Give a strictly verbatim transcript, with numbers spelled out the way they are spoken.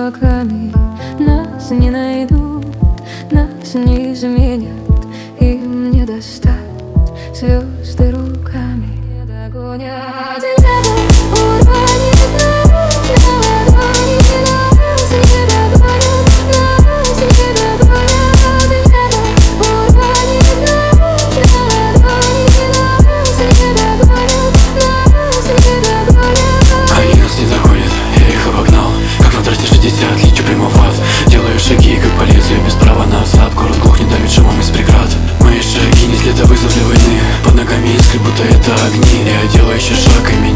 облаками. Нас не найдут, нас не изменят, им не достать звезды руками. Не догонят небо, уронит нас на ладони. Нас не догонят, нас не догонят. Небо уронит нас на ладони. Нас не догонят, нас не догонят. Они нас не догонят, я их обогнал. Как на трассе шестьдесят, лечу прямо в ад. Делаю шаги, как по лезвию, без права назад. Город глухнет, давит шумом из преград. Мои шаги не след, а вызов для войны. Под ногами искры, будто это огни. Я делаю еще шаг, и